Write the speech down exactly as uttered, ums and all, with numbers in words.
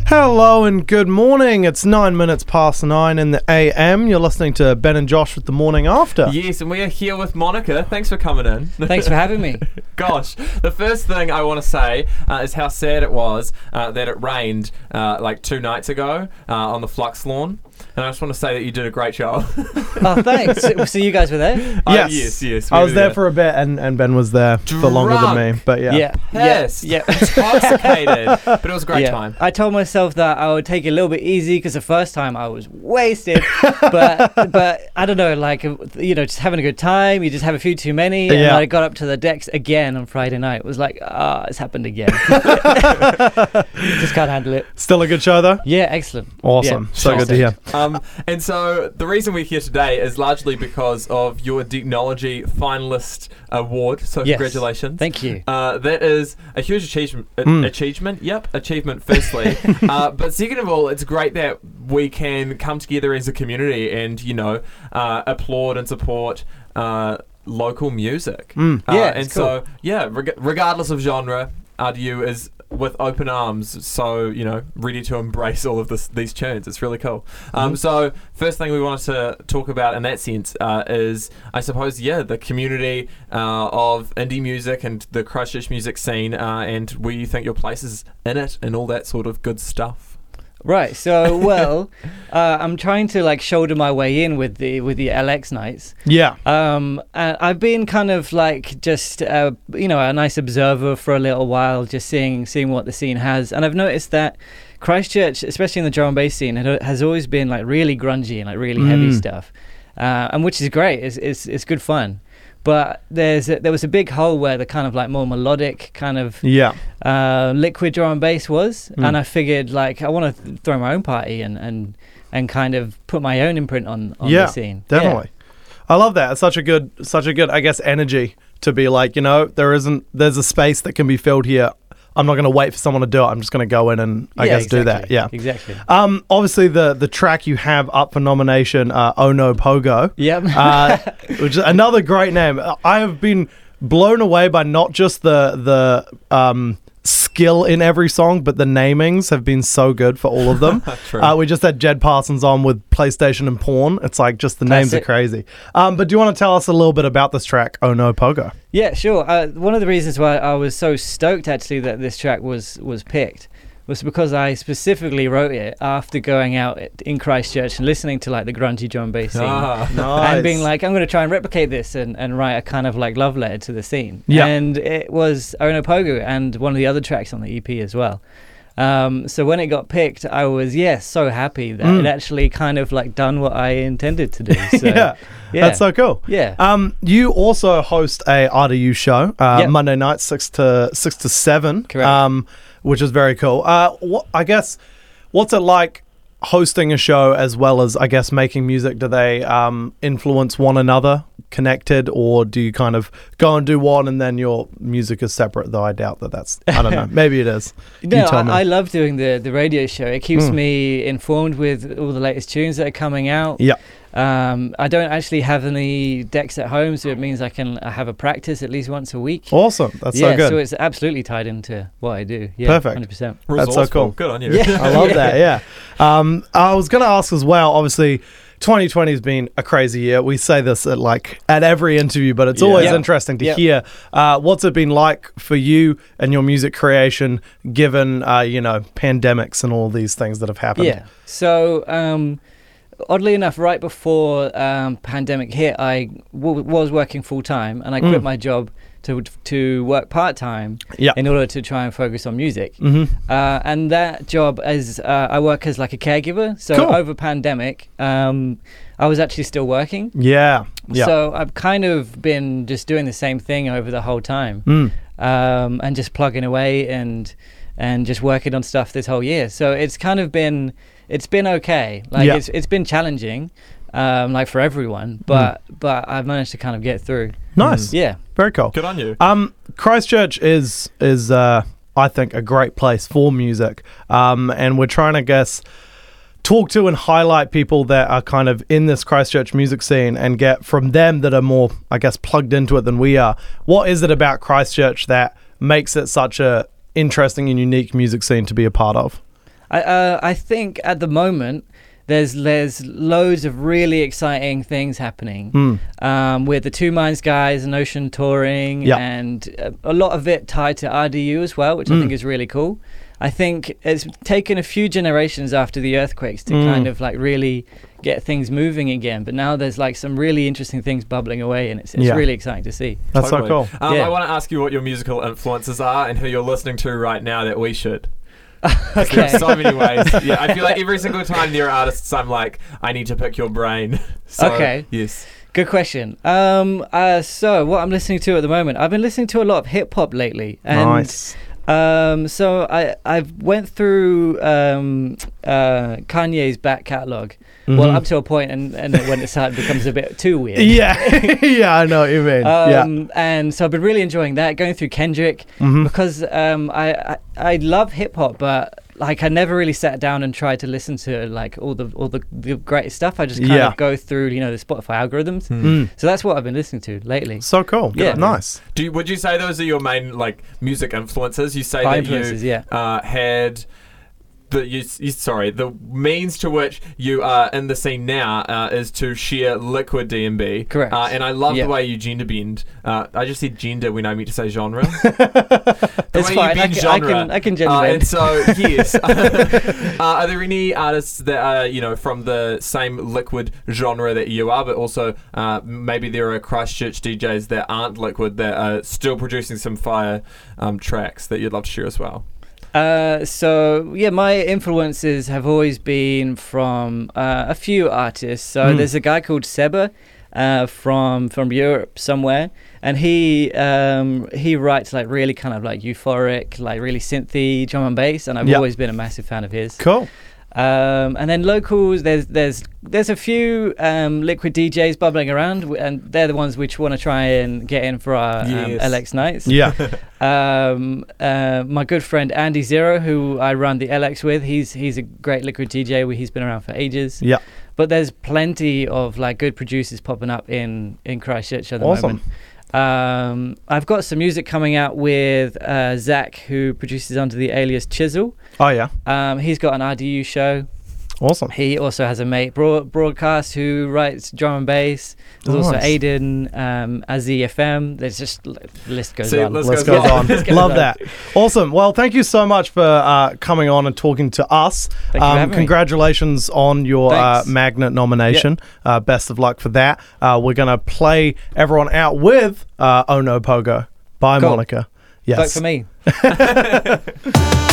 Hello and good morning. It's nine minutes past nine in the A M. You're listening to Ben and Josh with The Morning After. Yes, and we are here with Monica. Thanks for coming in. Thanks for having me. Gosh, the first thing I want to say uh, is how sad it was uh, that it rained uh, like two nights ago uh, on the Flux lawn. And I just want to say that you did a great job. Oh, thanks. So, so you guys were there? Yes, uh, yes, yes. I was there, there for a bit, and, and Ben was there Drunk. for longer than me. But yeah, yeah, yes, yeah, intoxicated. But it was a great yeah. time. I told myself that I would take it a little bit easy because the first time I was wasted. but but I don't know, like you know, just having a good time. You just have a few too many, and yeah. I got up to the decks again on Friday night. It was like, ah, oh, it's happened again. Just can't handle it. Still a good show though. Yeah, excellent. Awesome, yeah, so good to hear. Um, and so the reason we're here today is largely because of your Technology Finalist Award. So yes. congratulations. Thank you. Uh, that is a huge achievement. Uh, mm. Achievement, yep, achievement. Firstly, uh, but second of all, it's great that we can come together as a community and you know uh, applaud and support uh, local music. Mm. Uh, yeah, and cool. so yeah, reg- regardless of genre, R D U is with open arms, so you know, ready to embrace all of this, these tunes. It's really cool. Um, Mm. So, first thing we wanted to talk about in that sense uh, is, I suppose, yeah, the community uh, of indie music and the Christchurch music scene, uh, and where you think your place is in it, and all that sort of good stuff. Right. So, well, uh, I'm trying to like shoulder my way in with the with the L X nights. Yeah. Um, and I've been kind of like just uh, you know a nice observer for a little while, just seeing seeing what the scene has, and I've noticed that Christchurch, especially in the drum and bass scene, has always been like really grungy and like really mm. heavy stuff, uh, and which is great. It's it's it's good fun. But there's a, there was a big hole where the kind of like more melodic kind of yeah. uh, liquid drum and bass was, mm. and I figured like I want to th- throw my own party and, and and kind of put my own imprint on, on yeah, the scene. Definitely, yeah. I love that. It's such a good, such a good, I guess, energy to be like, you know, there isn't, there's a space that can be filled here. I'm not going to wait for someone to do it. I'm just going to go in and I yeah, guess exactly. do that. Yeah, exactly. Um, obviously the the track you have up for nomination, uh, Oh No Pogo. Yep. uh, which is another great name. I have been blown away by not just the the um skill in every song, but the namings have been so good for all of them. True. Uh, we just had Jed Parsons on with PlayStation and Porn. It's like just the names Classic. are crazy. Um, but do you want to tell us a little bit about this track, Oh No Pogo? Yeah, sure. Uh, one of the reasons why I was so stoked actually that this track was was picked was because I specifically wrote it after going out in Christchurch and listening to like the grungy drum and bass scene. Ah. Nice. And being like, I'm going to try and replicate this and, and write a kind of like love letter to the scene. Yeah. And it was Oh No Pogo and one of the other tracks on the E P as well. Um, so when it got picked, I was, yes, so happy that Mm. it actually kind of like done what I intended to do. So, yeah. yeah. That's so cool. Yeah. Um, you also host a R D U show uh, Yep. Monday night, six to six to seven. Correct. Um, which is very cool. Uh, what I guess, what's it like hosting a show as well as I guess making music? Do they um, influence one another, connected, or do you kind of go and do one and then your music is separate? Though I doubt that that's. I don't know. Maybe it is. No, you tell me. I, I love doing the, the radio show. It keeps Mm. me informed with all the latest tunes that are coming out. Yeah. Um, I don't actually have any decks at home, so it means I can I have a practice at least once a week. Awesome. That's yeah, so good. so it's absolutely tied into what I do. Yeah, Perfect. one hundred percent. That's so cool. Good on you. Yeah. I love that. Yeah. Um, I was going to ask as well. Obviously, twenty twenty has been a crazy year. We say this at like at every interview, but it's Yeah. always Yeah. interesting to Yeah. hear. Uh, what's it been like for you and your music creation, given uh, you know pandemics and all these things that have happened? Yeah. So, um, oddly enough, right before um, pandemic hit, I w- was working full time, and I quit Mm. my job to to work part time Yeah. in order to try and focus on music. Mm-hmm. Uh, and that job, as uh, I work as like a caregiver, so Cool. over pandemic, um, I was actually still working. Yeah. Yeah. So I've kind of been just doing the same thing over the whole time, Mm. um, and just plugging away and and just working on stuff this whole year. So it's kind of been it's been okay. Like Yeah. it's it's been challenging, um, like for everyone, but but I've managed to kind of get through. Nice. Yeah. Very cool. Good on you. Um, Christchurch is is uh, I think a great place for music. Um, and we're trying to guess talk to and highlight people that are kind of in this Christchurch music scene and get from them that are more, I guess, plugged into it than we are. What is it about Christchurch that makes it such a interesting and unique music scene to be a part of? I uh, I think at the moment there's there's loads of really exciting things happening Mm. um, with the Two Minds guys and Ocean touring, Yeah. and a, a lot of it tied to R D U as well, which I Mm. think is really cool. I think it's taken a few generations after the earthquakes to Mm. kind of like really get things moving again, but now there's like some really interesting things bubbling away, and it's, it's Yeah. really exciting to see. That's Totally. so cool. Um, Yeah. I want to ask you what your musical influences are and who you're listening to right now that we should. There Okay. are so many ways. Yeah, I feel like every single time there are artists, I'm like, I need to pick your brain. So, Okay. Yes. Good question. Um, uh, so what I'm listening to at the moment, I've been listening to a lot of hip hop lately, and Nice. Um, so I I've went through um, uh, Kanye's back catalog, well Mhm. up to a point, and and then when it started becomes a bit too weird. Yeah, yeah, I know what you mean. yeah. Um, and so I've been really enjoying that, going through Kendrick, Mhm. because um, I, I I love hip hop, but like I never really sat down and tried to listen to like all the all the, the great stuff. I just kind Yeah. of go through, you know, the Spotify algorithms. Mm. So that's what I've been listening to lately. So cool. Yeah. Nice. Do you, would you say those are your main like music influences? You say My that influences, you yeah. uh, had the you, you sorry the means to which you are in the scene now uh, is to share liquid D and B. Correct. Uh, and I love Yeah. the way you gender bend. Uh, I just said gender when I meant to say genre. The It's way fine. You I bend can, I genre. can I can gender Uh, bend. and so, yes. uh, are there any artists that are, you know, from the same liquid genre that you are, but also uh, maybe there are Christchurch D Js that aren't liquid that are still producing some fire um, tracks that you'd love to share as well? Uh, so yeah, my influences have always been from uh, a few artists. So Mm. there's a guy called Seba uh, from from Europe somewhere, and he um, he writes like really kind of like euphoric, like really synthy drum and bass, and I've Yeah. always been a massive fan of his. Cool. Um, and then locals, there's there's there's a few um, liquid D Js bubbling around, w- and they're the ones which want to try and get in for our um, Yes. L X nights. Yeah. Um, uh, my good friend Andy Zero, who I run the L X with, he's he's a great liquid D J. He's been around for ages. Yeah. But there's plenty of like good producers popping up in in Christchurch at the Awesome. moment. Um, I've got some music coming out with uh, Zach, who produces under the alias Chisel. Oh yeah. Um, he's got an R D U show. Awesome. He also has a mate, broad, Broadcast, who writes drum and bass. There's also Nice. Aiden, um, Azzy F M. There's just the list goes See, on. let's Let's goes go on. on. Let's go Love on. that. Awesome. Well, thank you so much for uh, coming on and talking to us. Thank you for Um, having me. congratulations on your uh, Thanks. Magnet nomination. Uh, best of luck for that. Uh, we're going to play everyone out with uh, Oh No Pogo by Cool. Monica. Yes. Vote for me.